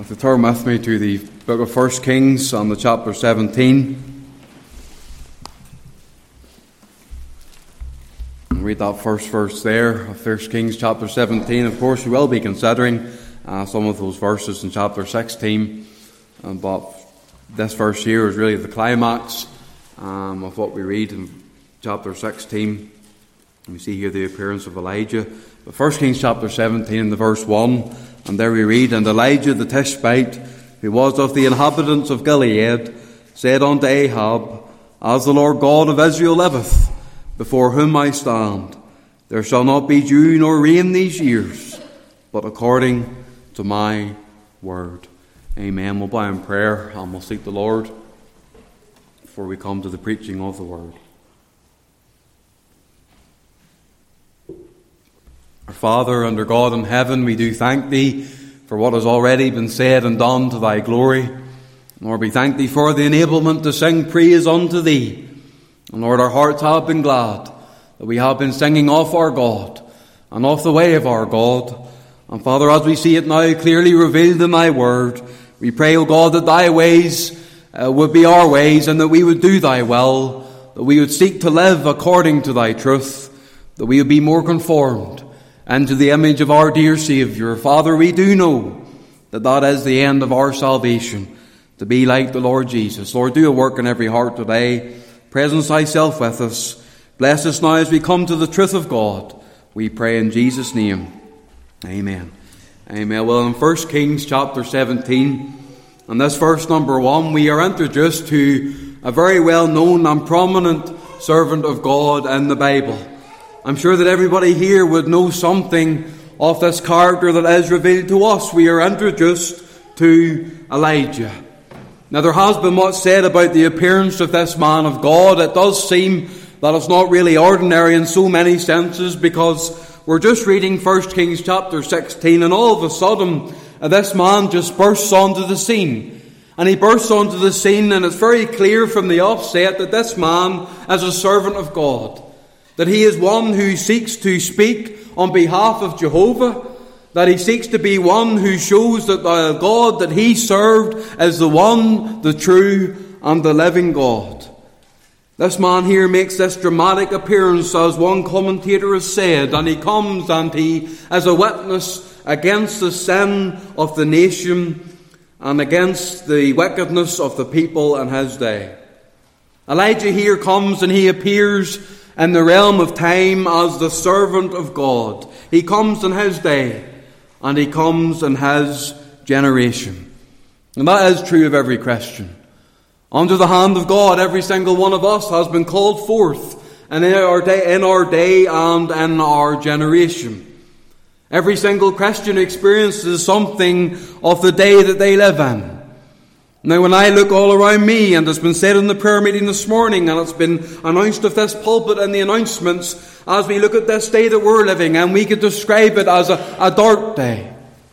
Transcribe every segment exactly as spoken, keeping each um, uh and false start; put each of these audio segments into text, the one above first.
If you turn with me to the book of First Kings on the chapter seventeen, and read that first verse there of First Kings chapter seventeen. Of course, we will be considering uh, some of those verses in chapter sixteen, um, but this verse here is really the climax um, of what we read in chapter sixteen. We see here the appearance of Elijah. But First Kings chapter seventeen and the verse one, and there we read, "And Elijah the Tishbite, who was of the inhabitants of Gilead, said unto Ahab, As the Lord God of Israel liveth, before whom I stand, there shall not be dew nor rain these years, but according to my word." Amen. We'll bow in prayer and we'll seek the Lord before we come to the preaching of the word. Our Father, under God in heaven, we do thank Thee for what has already been said and done to Thy glory. Lord, we thank Thee for the enablement to sing praise unto Thee. And Lord, our hearts have been glad that we have been singing of our God and of the way of our God. And Father, as we see it now clearly revealed in Thy word, we pray, O God, that Thy ways uh, would be our ways and that we would do Thy will, that we would seek to live according to Thy truth, that we would be more conformed and to the image of our dear Saviour. Father, we do know that that is the end of our salvation, to be like the Lord Jesus. Lord, do a work in every heart today. Presence Thyself with us. Bless us now as we come to the truth of God. We pray in Jesus' name. Amen. Amen. Well, in First Kings chapter seventeen, and this verse number one, we are introduced to a very well-known and prominent servant of God in the Bible. I'm sure that everybody here would know something of this character that is revealed to us. We are introduced to Elijah. Now, there has been much said about the appearance of this man of God. It does seem that it's not really ordinary in so many senses, because we're just reading First Kings chapter sixteen, and all of a sudden this man just bursts onto the scene. And he bursts onto the scene, and it's very clear from the offset that this man is a servant of God. That he is one who seeks to speak on behalf of Jehovah. That he seeks to be one who shows that the God that he served is the one, the true and the living God. This man here makes this dramatic appearance, as one commentator has said, and he comes and he is a witness against the sin of the nation and against the wickedness of the people in his day. Elijah here comes and he appears in the realm of time as the servant of God. He comes in his day, and he comes in his generation. And that is true of every Christian. Under the hand of God, every single one of us has been called forth in our day, in our day and in our generation. Every single Christian experiences something of the day that they live in. Now, when I look all around me, and it's been said in the prayer meeting this morning, and it's been announced of this pulpit in the announcements, as we look at this day that we're living, and we could describe it as a, a dark day.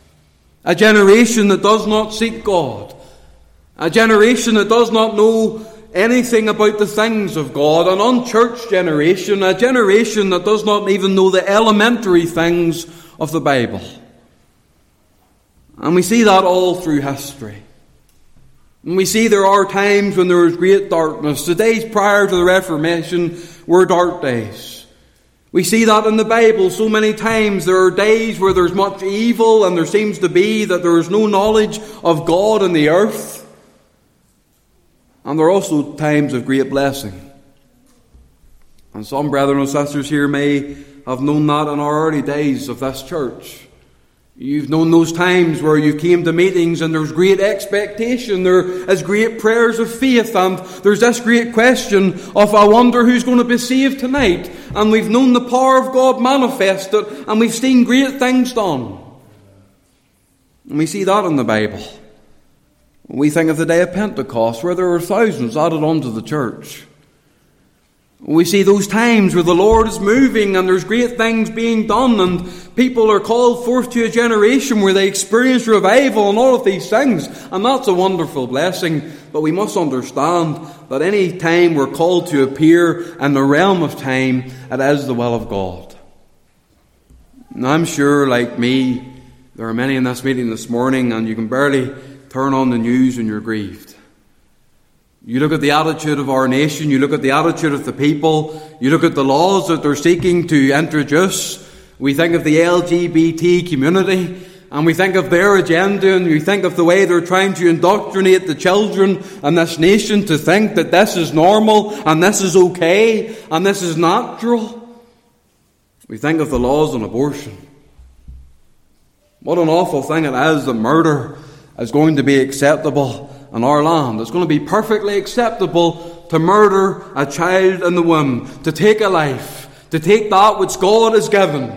A generation that does not seek God. A generation that does not know anything about the things of God. An unchurched generation. A generation that does not even know the elementary things of the Bible. And we see that all through history. And we see there are times when there is great darkness. The days prior to the Reformation were dark days. We see that in the Bible so many times. There are days where there's much evil, and there seems to be that there is no knowledge of God in the earth. And there are also times of great blessing. And some brethren and sisters here may have known that in our early days of this church. You've known those times where you came to meetings and there's great expectation, there is great prayers of faith, and there's this great question of, I wonder who's going to be saved tonight. And we've known the power of God manifested, and we've seen great things done. And we see that in the Bible. We think of the day of Pentecost, where there were thousands added onto the church. We see those times where the Lord is moving and there's great things being done, and people are called forth to a generation where they experience revival and all of these things. And that's a wonderful blessing. But we must understand that any time we're called to appear in the realm of time, it is the will of God. And I'm sure, like me, There are many in this meeting this morning, and you can barely turn on the news when you're grieved. You look at the attitude of our nation, you look at the attitude of the people, you look at the laws that they're seeking to introduce. We think of the L G B T community, and we think of their agenda, and we think of the way they're trying to indoctrinate the children in this nation to think that this is normal, and this is okay, and this is natural. We think of the laws on abortion. What an awful thing it is that murder is going to be acceptable in our land. It's going to be perfectly acceptable to murder a child in the womb, to take a life, to take that which God has given.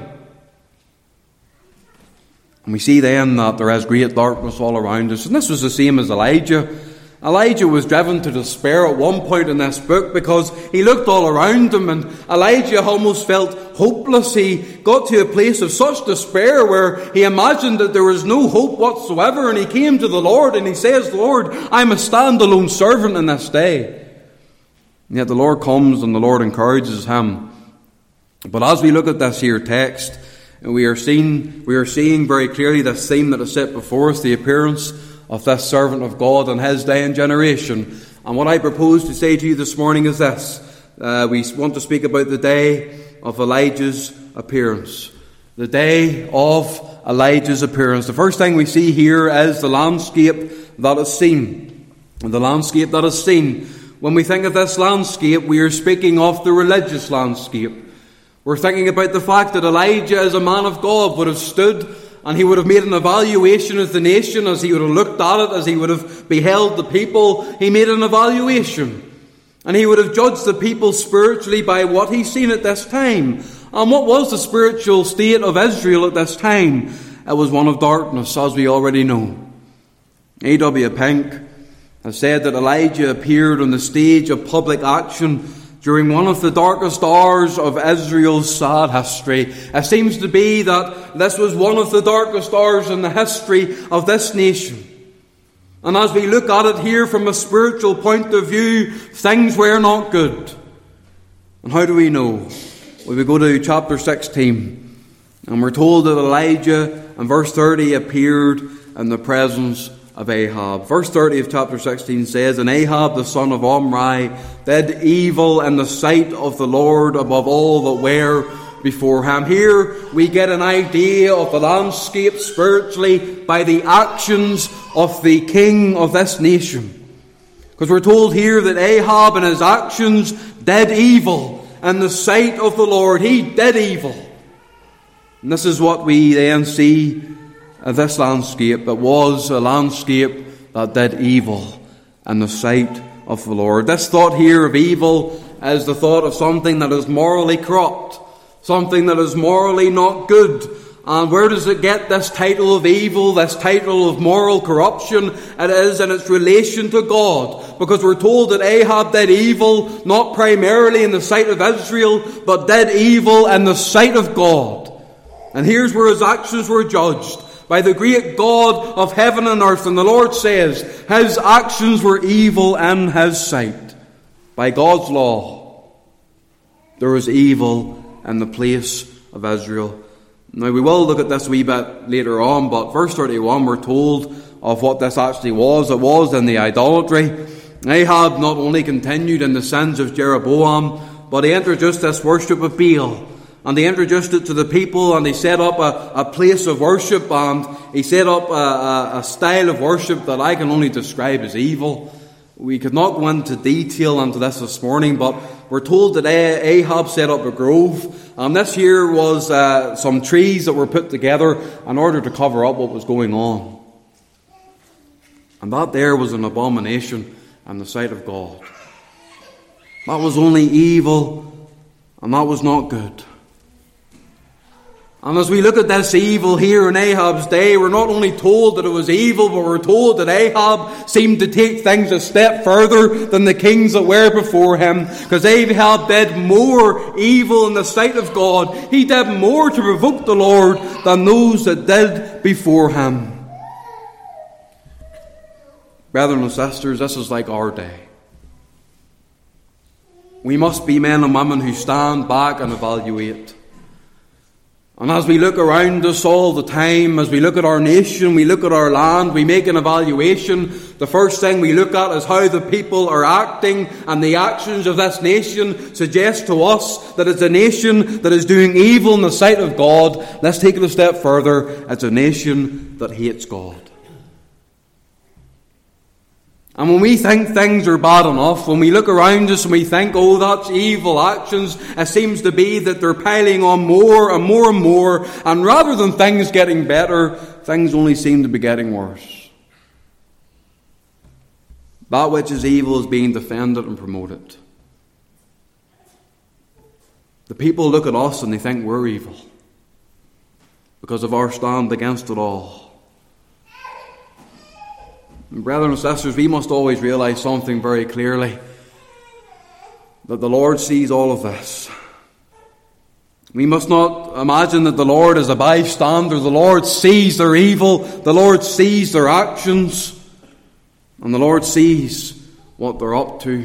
And we see then that there is great darkness all around us. And this was the same as Elijah. Elijah was driven to despair at one point in this book because he looked all around him, and Elijah almost felt hopeless. He got to a place of such despair where he imagined that there was no hope whatsoever, and he came to the Lord and he says, "Lord, I'm a standalone servant in this day." And yet the Lord comes and the Lord encourages him. But as we look at this here text, we are seeing, we are seeing very clearly this theme that is set before us, the appearance of this servant of God in his day and generation. And what I propose to say to you this morning is this. Uh, we want to speak about the day of Elijah's appearance. The day of Elijah's appearance. The first thing we see here is the landscape that is seen. And the landscape that is seen. When we think of this landscape, we are speaking of the religious landscape. We're thinking about the fact that Elijah, as a man of God, would have stood and he would have made an evaluation of the nation, as he would have looked at it, as he would have beheld the people. He made an evaluation. And he would have judged the people spiritually by what he's seen at this time. And what was the spiritual state of Israel at this time? It was one of darkness, as we already know. A W Pink has said that Elijah appeared on the stage of public action during one of the darkest hours of Israel's sad history. It seems to be that this was one of the darkest hours in the history of this nation. And as we look at it here from a spiritual point of view, things were not good. And how do we know? Well, we go to chapter sixteen, and we're told that Elijah, in verse thirty, appeared in the presence of Ahab. Verse thirty of chapter sixteen says, "And Ahab the son of Omri did evil in the sight of the Lord above all that were before him." Here we get an idea of the landscape spiritually by the actions of the king of this nation. Because we're told here that Ahab in his actions did evil in the sight of the Lord. He did evil. And this is what we then see in this landscape. It was a landscape that did evil in the sight of the Lord. This thought here of evil is the thought of something that is morally corrupt, something that is morally not good. And where does it get this title of evil, this title of moral corruption? It is in its relation to God. Because we're told that Ahab did evil not primarily in the sight of Israel, but did evil in the sight of God. And here's where his actions were judged by the great God of heaven and earth. And the Lord says his actions were evil in his sight. By God's law, there was evil in the place of Israel. Now we will look at this a wee bit later on, but verse thirty-one we're told of what this actually was. It was in the idolatry. Ahab not only continued in the sins of Jeroboam, but he introduced this worship of Baal. And he introduced it to the people, and he set up a, a place of worship, and he set up a, a, a style of worship that I can only describe as evil. We could not go into detail into this this morning, but we're told that Ahab set up a grove, and this here was uh, some trees that were put together in order to cover up what was going on. And that there was an abomination in the sight of God. That was only evil, and that was not good. And as we look at this evil here in Ahab's day, we're not only told that it was evil, but we're told that Ahab seemed to take things a step further than the kings that were before him. Because Ahab did more evil in the sight of God. He did more to provoke the Lord than those that did before him. Brethren and sisters, this is like our day. We must be men and women who stand back and evaluate. And as we look around us all the time, as we look at our nation, we look at our land, we make an evaluation. The first thing we look at is how the people are acting, and the actions of this nation suggest to us that it's a nation that is doing evil in the sight of God. Let's take it a step further. It's a nation that hates God. And when we think things are bad enough, when we look around us and we think, oh, that's evil actions, it seems to be that they're piling on more and more and more, and rather than things getting better, things only seem to be getting worse. That which is evil is being defended and promoted. The people look at us and they think we're evil because of our stand against it all. Brethren and sisters, we must always realize something very clearly, that the Lord sees all of this. We must not imagine that the Lord is a bystander. The Lord sees their evil. The Lord sees their actions. And the Lord sees what they're up to.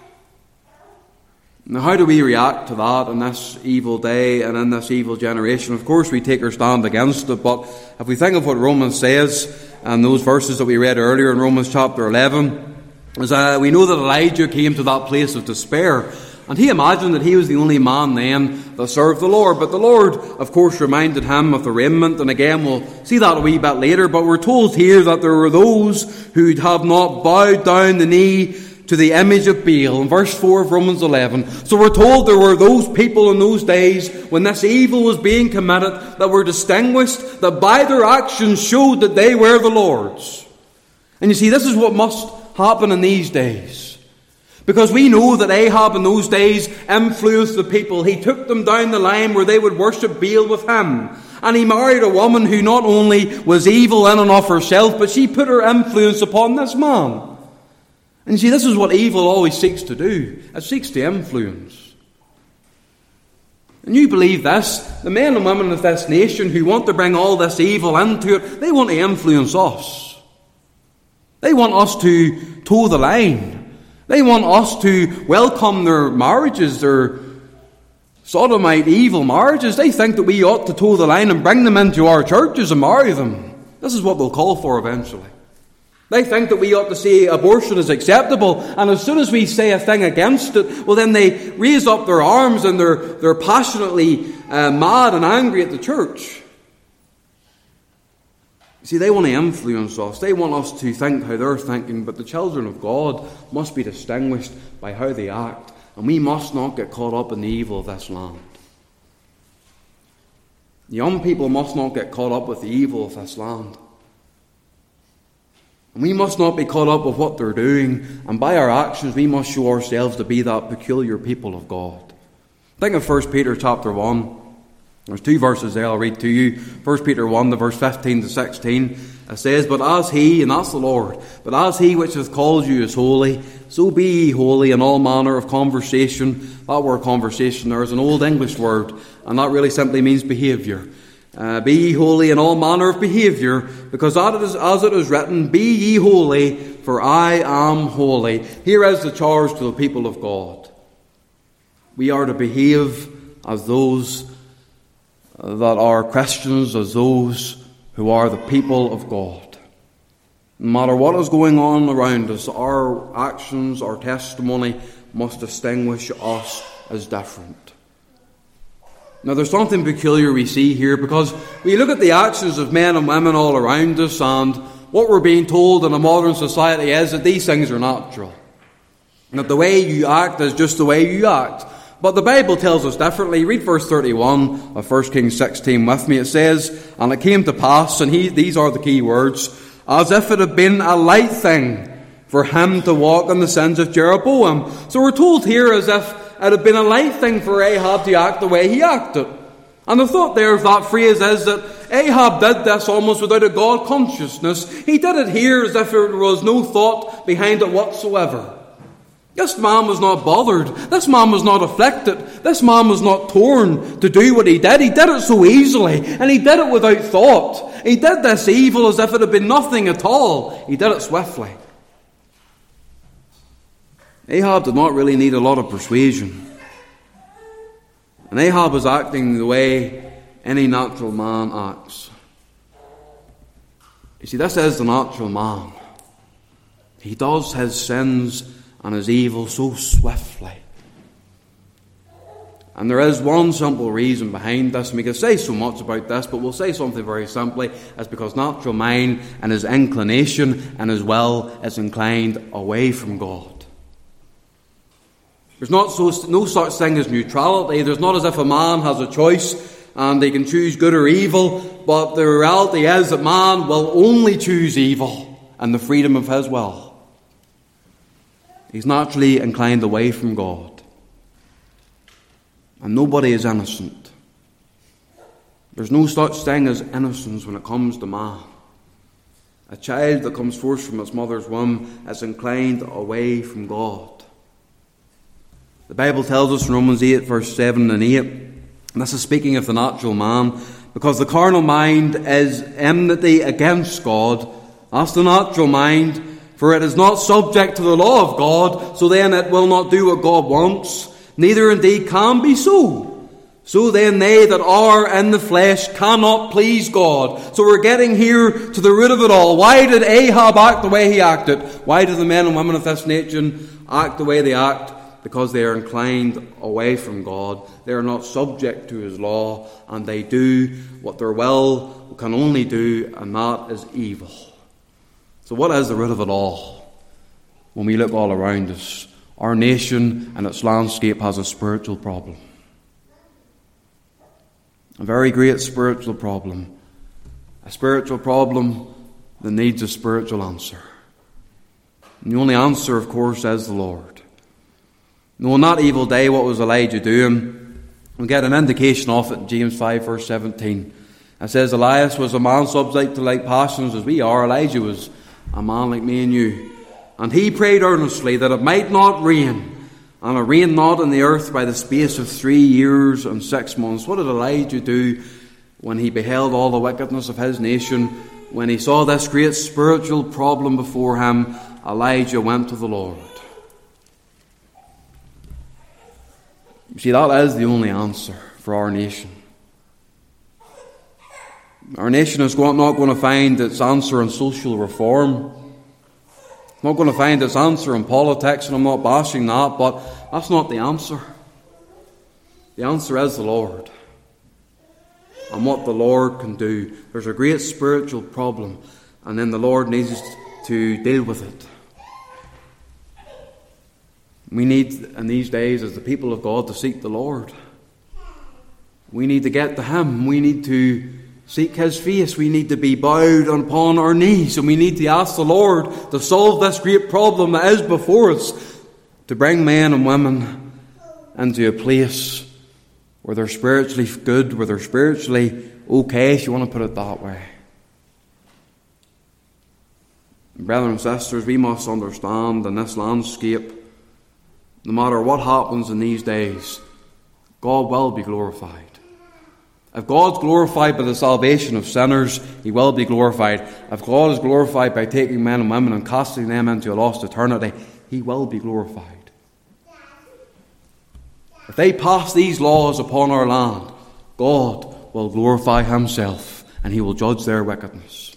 Now, how do we react to that in this evil day and in this evil generation? Of course, we take our stand against it, but if we think of what Romans says, and those verses that we read earlier in Romans chapter eleven, is uh, we know that Elijah came to that place of despair, and he imagined that he was the only man then that served the Lord. But the Lord, of course, reminded him of the remnant, and again we'll see that a wee bit later, but we're told here that there were those who have not bowed down the knee to the image of Baal, in verse four of Romans eleven. So we're told there were those people in those days when this evil was being committed that were distinguished, that by their actions showed that they were the Lord's. And you see, this is what must happen in these days. Because we know that Ahab in those days influenced the people. He took them down the line where they would worship Baal with him. And he married a woman who not only was evil in and of herself, but she put her influence upon this man. And you see, this is what evil always seeks to do. It seeks to influence. And you believe this, the men and women of this nation who want to bring all this evil into it, they want to influence us. They want us to toe the line. They want us to welcome their marriages, their sodomite evil marriages. They think that we ought to toe the line and bring them into our churches and marry them. This is what they'll call for eventually. They think that we ought to say abortion is acceptable, and as soon as we say a thing against it, well then they raise up their arms and they're, they're passionately uh, mad and angry at the church. You see, they want to influence us. They want us to think how they're thinking, but the children of God must be distinguished by how they act, and we must not get caught up in the evil of this land. Young people must not get caught up with the evil of this land. And we must not be caught up with what they're doing, and by our actions we must show ourselves to be that peculiar people of God. Think of First Peter chapter one. There's two verses there I'll read to you. First Peter one, the verse fifteen to sixteen. It says, But as he, and that's the Lord, but as he which hath called you is holy, so be ye holy in all manner of conversation. That word conversation there is an old English word, and that really simply means behaviour. Uh, be ye holy in all manner of behaviour, because as it is written, Be ye holy, for I am holy. Here is the charge to the people of God. We are to behave as those that are Christians, as those who are the people of God. No matter what is going on around us, our actions, our testimony must distinguish us as different. Now there's something peculiar we see here, because we look at the actions of men and women all around us, and what we're being told in a modern society is that these things are natural. That the way you act is just the way you act. But the Bible tells us differently. Read verse thirty-one of First Kings sixteen with me. It says, And it came to pass, and he, these are the key words, as if it had been a light thing for him to walk in the sins of Jeroboam. So we're told here as if it had been a light thing for Ahab to act the way he acted. And the thought there of that phrase is that Ahab did this almost without a God consciousness. He did it here as if there was no thought behind it whatsoever. This man was not bothered. This man was not afflicted. This man was not torn to do what he did. He did it so easily, and he did it without thought. He did this evil as if it had been nothing at all. He did it swiftly. Ahab did not really need a lot of persuasion. And Ahab was acting the way any natural man acts. You see, this is the natural man. He does his sins and his evil so swiftly. And there is one simple reason behind this, and we could say so much about this, but we'll say something very simply. It's because natural mind and his inclination and his will is inclined away from God. There's not so, no such thing as neutrality. There's not as if a man has a choice and they can choose good or evil, but the reality is that man will only choose evil and the freedom of his will. He's naturally inclined away from God. And nobody is innocent. There's no such thing as innocence when it comes to man. A child that comes forth from its mother's womb is inclined away from God. The Bible tells us in Romans eight, verse seven and eight, and this is speaking of the natural man, because the carnal mind is enmity against God. That's the natural mind, for it is not subject to the law of God, so then it will not do what God wants. Neither indeed can be so. So then they that are in the flesh cannot please God. So we're getting here to the root of it all. Why did Ahab act the way he acted? Why do the men and women of this nation act the way they act? Because they are inclined away from God. They are not subject to his law, and they do what their will can only do, and that is evil. So what is the root of it all? When we look all around us, our nation and its landscape has a spiritual problem. A very great spiritual problem. A spiritual problem that needs a spiritual answer. And the only answer, of course, is the Lord. No, on that evil day, what was Elijah doing? We get an indication of it in James five, verse seventeen. It says, Elias was a man subject to like passions as we are. Elijah was a man like me and you. And he prayed earnestly that it might not rain. And it rained not in the earth by the space of three years and six months. What did Elijah do when he beheld all the wickedness of his nation? When he saw this great spiritual problem before him, Elijah went to the Lord. You see, that is the only answer for our nation. Our nation is not going to find its answer in social reform. Not going to find its answer in politics, and I'm not bashing that, but that's not the answer. The answer is the Lord. And what the Lord can do. There's a great spiritual problem, and then the Lord needs to deal with it. We need, in these days, as the people of God, to seek the Lord. We need to get to Him. We need to seek His face. We need to be bowed upon our knees, and we need to ask the Lord to solve this great problem that is before us, to bring men and women into a place where they're spiritually good, where they're spiritually okay, if you want to put it that way. Brothers and sisters, we must understand in this landscape, no matter what happens in these days, God will be glorified. If God's glorified by the salvation of sinners, He will be glorified. If God is glorified by taking men and women and casting them into a lost eternity, He will be glorified. If they pass these laws upon our land, God will glorify Himself and He will judge their wickedness.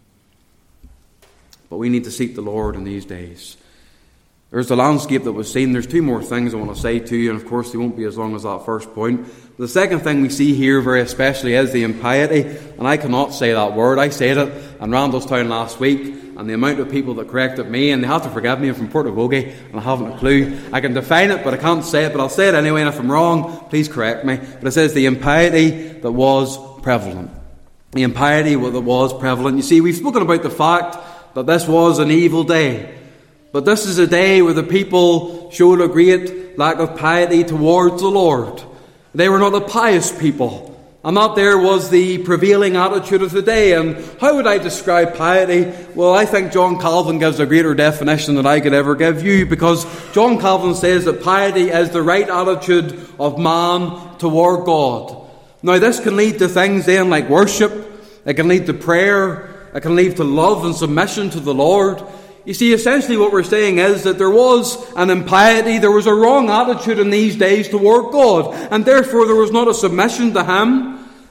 But we need to seek the Lord in these days. There's the landscape that was seen. There's two more things I want to say to you, and of course they won't be as long as that first point. The second thing we see here very especially is the impiety, and I cannot say that word. I said it in Randallstown last week, and the amount of people that corrected me, and they have to forgive me, I'm from Portavogie, and I haven't a clue. I can define it, but I can't say it, but I'll say it anyway, and if I'm wrong, please correct me. But it says the impiety that was prevalent. The impiety that was prevalent. You see, we've spoken about the fact that this was an evil day. But this is a day where the people showed a great lack of piety towards the Lord. They were not a pious people. And that there was the prevailing attitude of the day. And how would I describe piety? Well, I think John Calvin gives a greater definition than I could ever give you, because John Calvin says that piety is the right attitude of man toward God. Now, this can lead to things then like worship. It can lead to prayer. It can lead to love and submission to the Lord. You see, essentially what we're saying is that there was an impiety, there was a wrong attitude in these days toward God, and therefore there was not a submission to Him.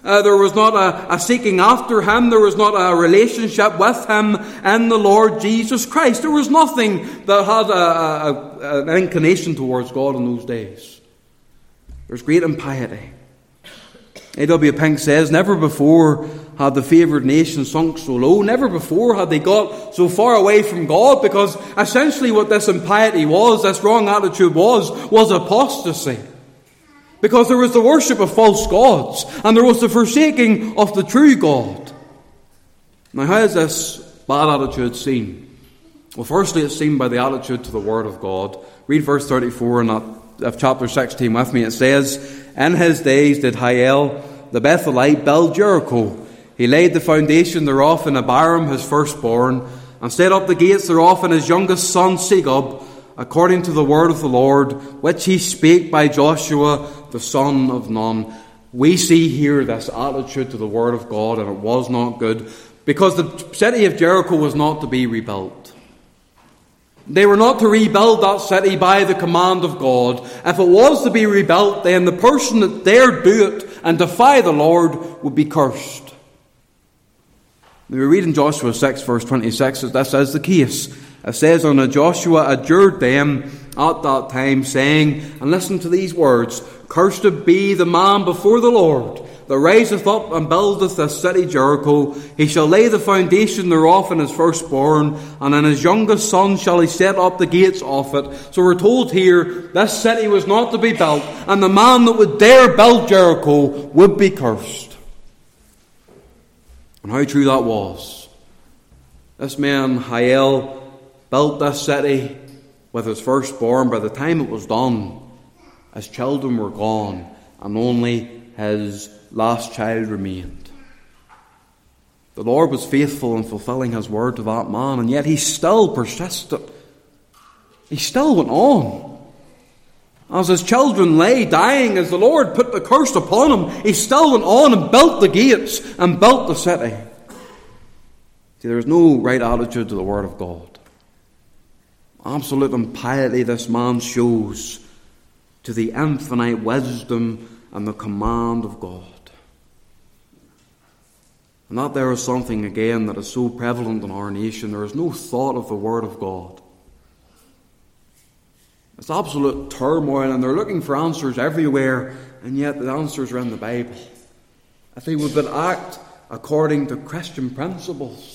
Uh, there was not a, a seeking after him. There was not a relationship with him in the Lord Jesus Christ. There was nothing that had a, a, a, an inclination towards God in those days. There was great impiety. A W Pink says, never before had the favoured nation sunk so low. Never before had they got so far away from God, because essentially what this impiety was, this wrong attitude was, was apostasy. Because there was the worship of false gods, and there was the forsaking of the true God. Now, how is this bad attitude seen? Well, firstly, it's seen by the attitude to the Word of God. Read verse thirty-four in that, of chapter sixteen with me. It says, in his days did Hiel the Bethelite build Jericho. He laid the foundation thereof in Abiram his firstborn, and set up the gates thereof in his youngest son Segub, according to the word of the Lord, which he spake by Joshua the son of Nun. We see here this attitude to the word of God, and it was not good, because the city of Jericho was not to be rebuilt. They were not to rebuild that city by the command of God. If it was to be rebuilt, then the person that dared do it and defy the Lord would be cursed. We read in Joshua six verse twenty-six that this is the case. It says, and Joshua adjured them at that time, saying, and listen to these words, cursed be the man before the Lord, that riseth up and buildeth this city Jericho. He shall lay the foundation thereof in his firstborn, and in his youngest son shall he set up the gates of it. So we're told here, this city was not to be built, and the man that would dare build Jericho would be cursed. And how true that was. This man, Hiel, built this city with his firstborn. By the time it was done, his children were gone, and only his last child remained. The Lord was faithful in fulfilling his word to that man, and yet he still persisted. He still went on. As his children lay dying, as the Lord put the curse upon him, he still went on and built the gates and built the city. See, there is no right attitude to the word of God. Absolute impiety this man shows to the infinite wisdom and the command of God. And that there is something, again, that is so prevalent in our nation. There is no thought of the Word of God. It's absolute turmoil, and they're looking for answers everywhere, and yet the answers are in the Bible. If they would but act according to Christian principles.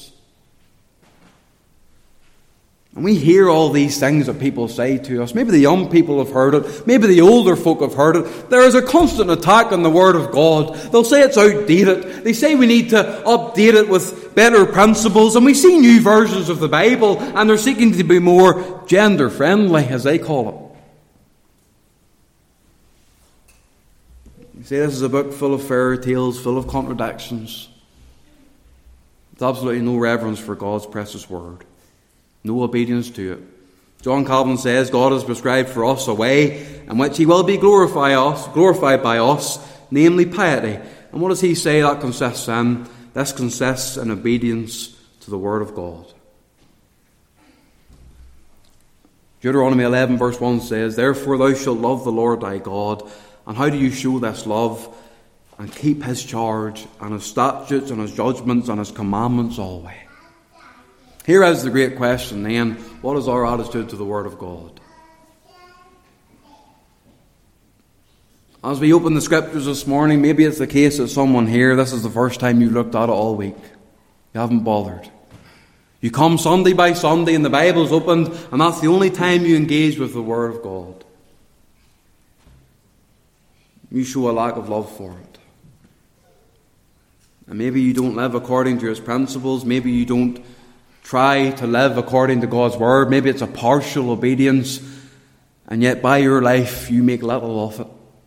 And we hear all these things that people say to us. Maybe the young people have heard it. Maybe the older folk have heard it. There is a constant attack on the Word of God. They'll say it's outdated. They say we need to update it with better principles. And we see new versions of the Bible, and they're seeking to be more gender-friendly, as they call it. You say this is a book full of fairy tales, full of contradictions. There's absolutely no reverence for God's precious Word. No obedience to it. John Calvin says God has prescribed for us a way in which he will be glorified us, glorified by us, namely piety. And what does he say that consists in? This consists in obedience to the Word of God. Deuteronomy eleven verse one says, therefore thou shalt love the Lord thy God. And how do you show this love? And keep his charge and his statutes and his judgments and his commandments always. Here is the great question then. What is our attitude to the Word of God? As we open the Scriptures this morning, maybe it's the case that someone here, this is the first time you've looked at it all week. You haven't bothered. You come Sunday by Sunday and the Bible's opened, and that's the only time you engage with the Word of God. You show a lack of love for it. And maybe you don't live according to its principles. Maybe you don't try to live according to God's Word. Maybe it's a partial obedience, and yet by your life you make little of it.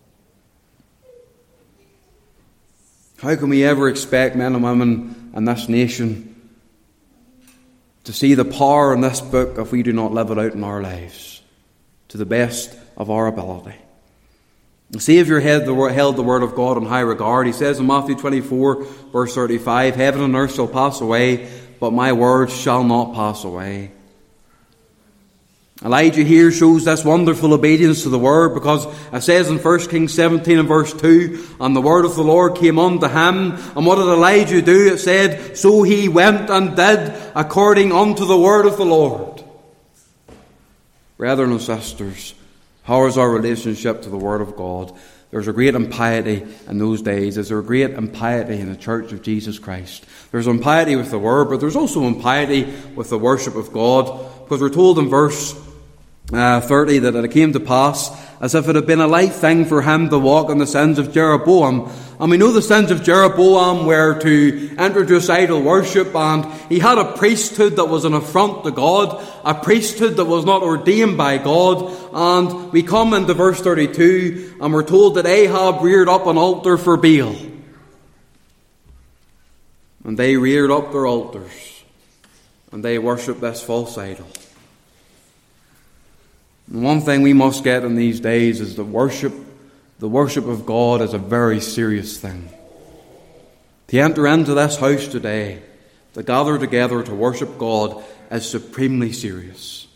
How can we ever expect men and women in this nation to see the power in this book if we do not live it out in our lives to the best of our ability? The Saviour held the, held the Word of God in high regard. He says in Matthew twenty-four verse thirty-five, heaven and earth shall pass away, but my words shall not pass away. Elijah here shows this wonderful obedience to the word, because it says in First Kings seventeen and verse two, and the word of the Lord came unto him. And what did Elijah do? It said, so he went and did according unto the word of the Lord. Brethren and sisters, how is our relationship to the word of God? There's a great impiety in those days. There's a great impiety in the Church of Jesus Christ. There's impiety with the word, but there's also impiety with the worship of God. Because we're told in verse uh, thirty that it came to pass as if it had been a light thing for him to walk in the sins of Jeroboam. And we know the sins of Jeroboam were to introduce idol worship, and he had a priesthood that was an affront to God, a priesthood that was not ordained by God. And we come into verse thirty-two, and we're told that Ahab reared up an altar for Baal. And they reared up their altars, and they worshipped this false idol. And one thing we must get in these days is that worship, the worship of God is a very serious thing. To enter into this house today, to gather together to worship God, is supremely serious.